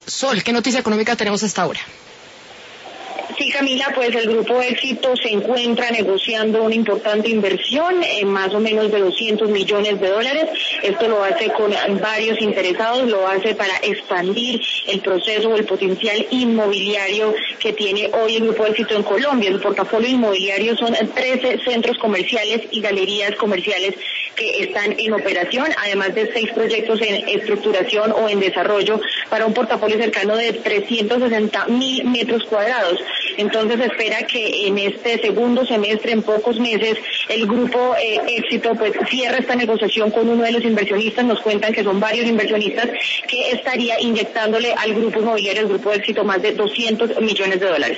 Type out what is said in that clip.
Sol, ¿qué noticia económica tenemos hasta ahora? Sí, Camila, pues el Grupo Éxito se encuentra negociando una importante inversión en más o menos de $200 millones. Esto lo hace con varios interesados, lo hace para expandir el proceso o el potencial inmobiliario que tiene hoy el Grupo Éxito en Colombia. El portafolio inmobiliario son 13 centros comerciales y galerías comerciales que están en operación, además de 6 proyectos en estructuración o en desarrollo para un portafolio cercano de 360.000 metros cuadrados. Entonces se espera que en este segundo semestre, en pocos meses, el Grupo Éxito pues cierre esta negociación con uno de los inversionistas. Nos cuentan que son varios inversionistas que estaría inyectándole al grupo inmobiliario, el Grupo Éxito, más de $200 millones.